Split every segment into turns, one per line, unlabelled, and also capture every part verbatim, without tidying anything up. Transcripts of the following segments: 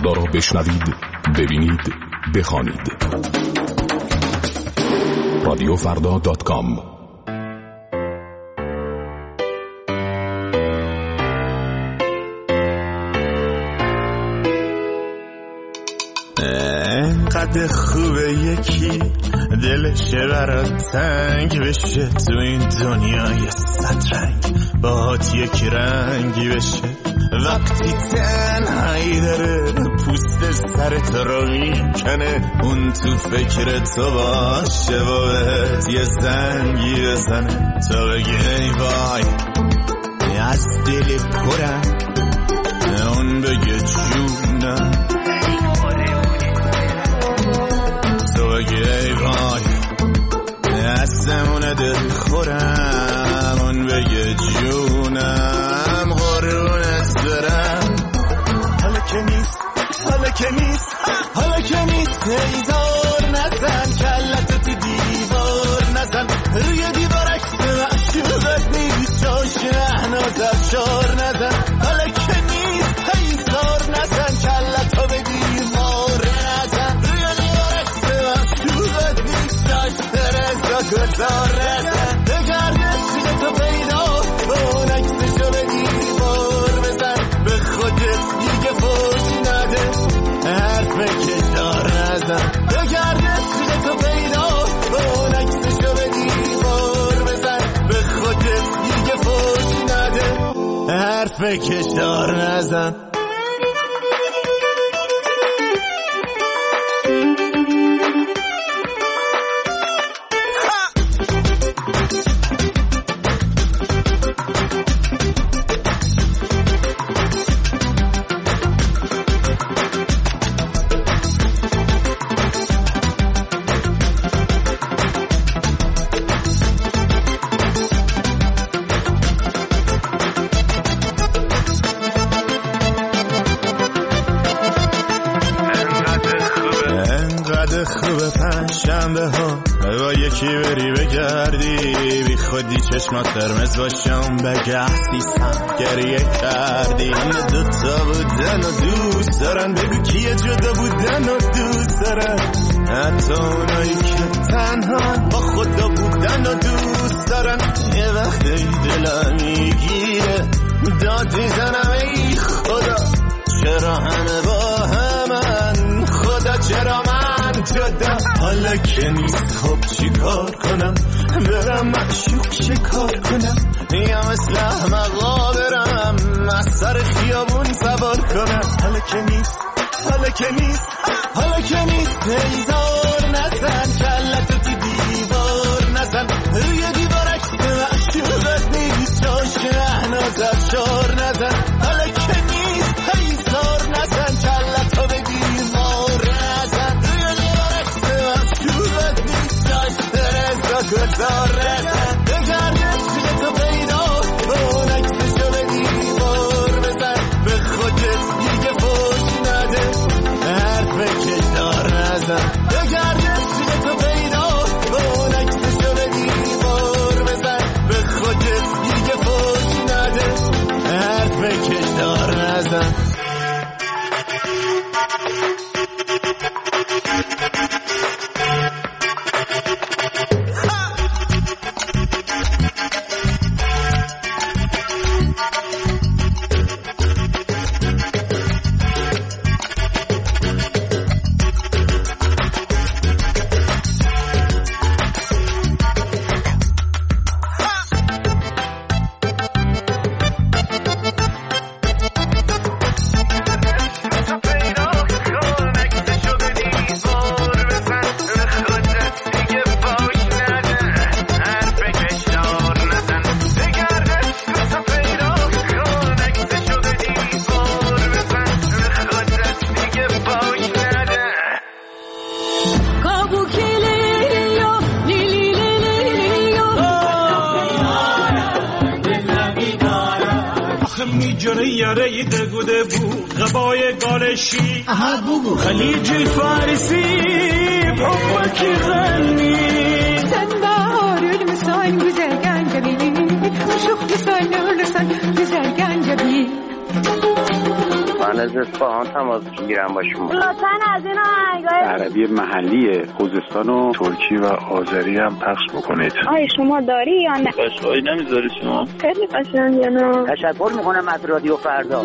فردا را بشنوید، ببینید، بخوانید. رادیو فردا دات کام.
قد خوبه یکی دلش برات تنگ بشه، تو این دنیای سترنگ باهات یکی رنگی بشه. وقتی تنهایی داره پوست سرت رو میکنه، اون تو فکر تو باشه و بهت یه زنگی بزنه. تو بگی ای وای از دل پرم، اون بگه جونم. تو بگی ای وای دستمون دل خورم، اون بگه جونم. قربونت برم. حالا که نیست، حالا که نیست، حالا که نیست. هیزار نزن کلت تو دیوار نزن، روی دیوار عکس معشوقت نیست، جا شهناز افشار نزن. حالا که نیست هیزار نزن کلت تو به دیوار نزن، روی دیوار عکس معشوقت نیست، جا شهناز گذار نزن. بگرده چیز تو پیدا اون عکسشو به دیوار بزن، به خودت دیگه فوش نده، حرف کشدار نزن. بگرده چیز تو پیدا اون عکسشو به دیوار بزن، به خودت دیگه فوش نده، حرف کشدار نزن. خوبه پنجشنبه ها با یکی بری بگردی، بی خودی چشمات قرمز باشم بگه احسیسم گریه کردی. این دوتا بودن و دوست دارن، بگو کیه جدا بودن و دوست دارن. حتی اونایی که تنها با خدا بودن و دوست دارن. یه وقتی دلم میگیره داد میزنم ای خدا، چرا همه با همن، خدا چرا من جدا. حالا که نیست خب چی کار کنم، برم معشوق شکار کنم، یا مثل احمقا برم از سر خیابون سوار کنم. حالا که نیست، حالا که نیست، حالا که نیست. هیزار نزن کلت تو دیوار نزن، روی دیوار عکس معشوقت نیست، جا شهناز افشار نزن. حالا که نیست هیزار نزن کلت تو به دیوار نزن، روی دیوار عکس معشوقت نیست، جا شهناز گذار نزن. بگرده چیز تو پیدا اون عکسشو به دیوار بزن، به خودت دیگه فوش نده، حرف کشدار نزن. بگرده چیز تو پیدا اون عکسشو به دیوار بزن، به خودت دیگه فوش نده، حرف کشدار نزن.
میجره یاره دگوده بود غبای گالشی خلیج فارسی حبکی غنی
sen bahar ölmüşsen güzel gencebi Şuh güzel ölürsen güzel gencebi
من از اصفهان تماس میگیرم با شما.
لطفاً از این آهنگای
عربی محلی خوزستان و ترکی و آذری هم پخش بکنید.
آی شما داری یا نه؟
قشنگی نمیذاری شما؟
خیلی قشنگه. نه
تشکر میکنم از رادیو فردا.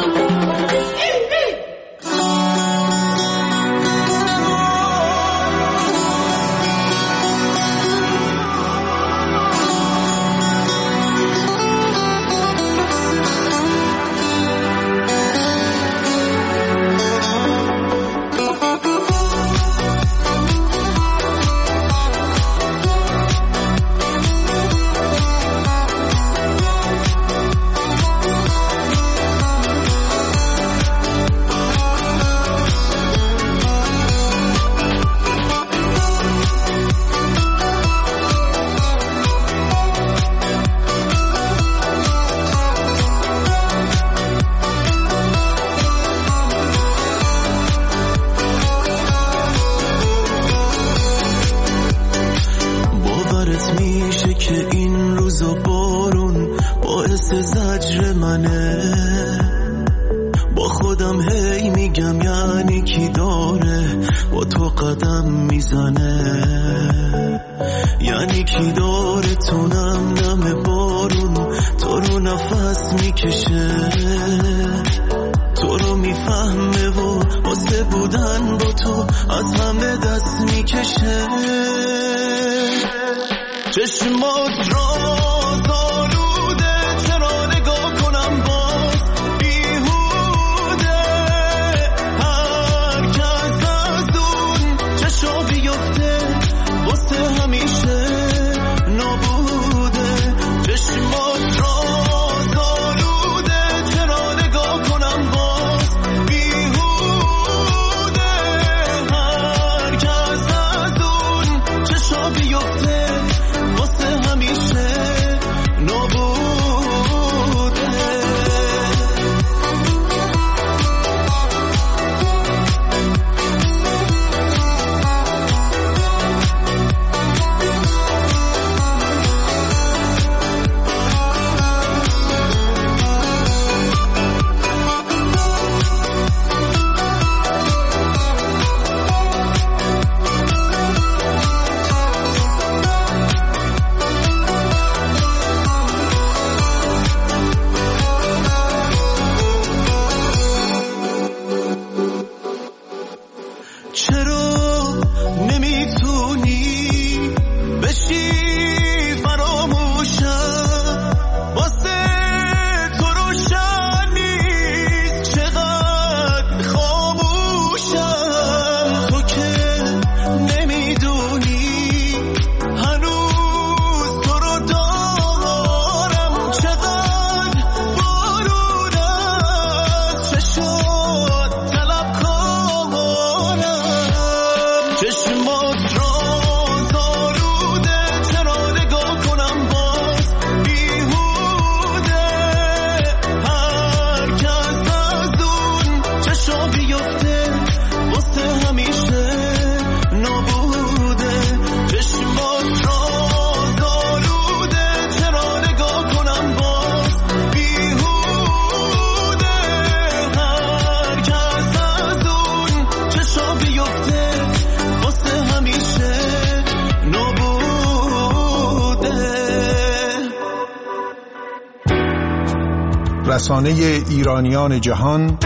رسانه ایرانیان جهان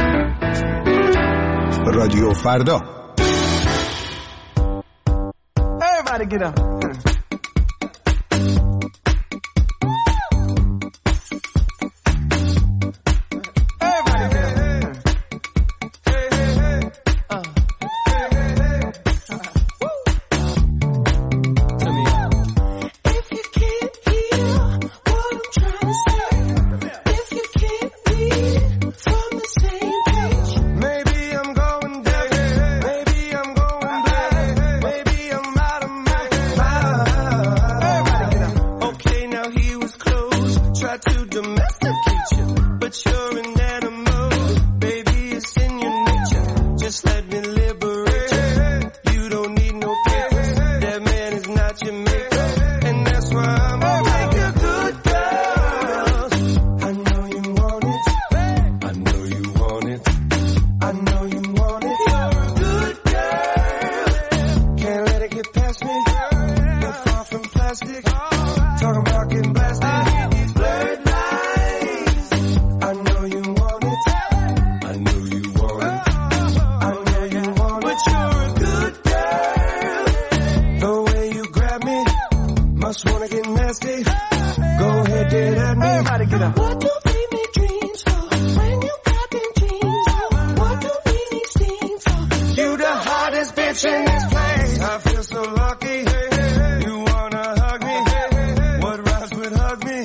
رادیو فردا.
Everybody get up.
Bye. plastic. Talking about getting blasted. Blurred lines. I know you want it. I know you want it. I know you want it. But you're a good girl. The way you grab me, must wanna get nasty. Go ahead, get at me. Everybody get up. What do we make dreams for? When you got them jeans on. What do we need steam for? You the hottest bitch in this place. I feel so lucky. You wanna hug me? What rhymes with hug me?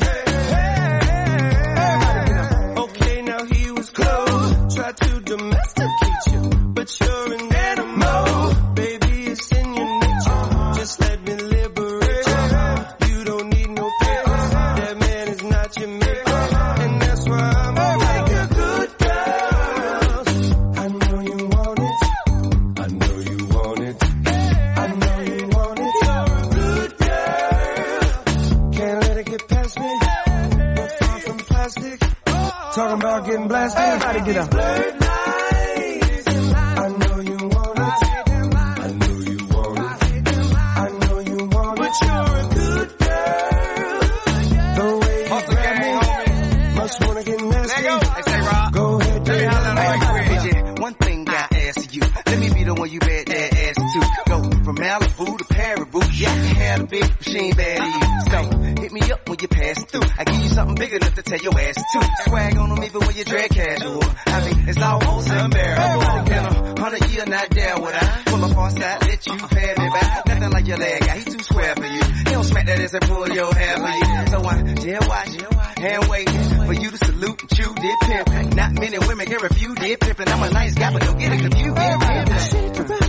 Okay, now he was close. Tried to domesticate you, but you're an animal. Baby, it's in your nature. Just let me liberate you. You don't need no papers. That man is not your maker. And that's why I'm like a good girl. I know you want it. I know you want it. I know you want it. You're a good girl. Can't let it get past me. But far from plastic. Talking about getting blasted. Everybody get up. Blurred lines. I know you want it. I know you want it. I know you want it. But you're a good girl. The way you grab me, must wanna get nasty. Go ahead, do it.
One thing I ask you, let me be the one you bet that ass to. Go from Malibu to Paribu, yeah, you had a big machine bad to you. So hit me up when you pass through. I give you something big enough to tell your ass to. Swag on them even when you drag casual. I mean, it's almost unbearable. In a hundred year, not there would I pull up on side, let you pay me back. Nothing like your leg guy, he too square for you. He don't smack that ass and pull your hair for you. So I jail watch, hand waiting for you to salute and chew did pimp. Not many women can refuse did pimpin'. I'm a nice guy, but don't get it confused. Shake around.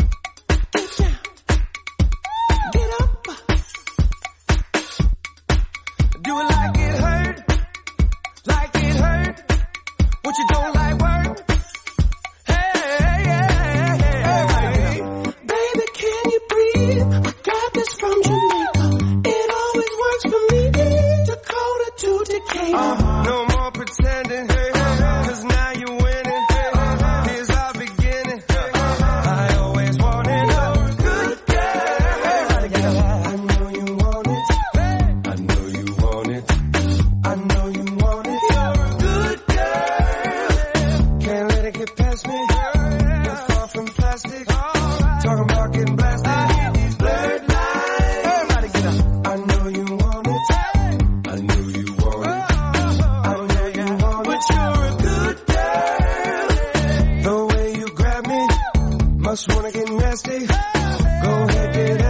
Get up. Do it like it hurt. Like it hurt. What you don't like work. Hey, hey, hey, hey. Baby, can you breathe? I got this from Jamaica. It always works for me. Dakota to Decatur. Uh-huh. No more pretending. Cause now you're winning. Here's our beginning. I always wanted a good girl. I know you want it. I know you want it. I know you want it. You're a good girl. Can't let it get past me. You're far from plastic. Talking about getting blasted. Blurred lines. Everybody get up. I know you want it. I know you want it. I know you want it. But you're a good girl. The way you grab me, must wanna get nasty. Go ahead, get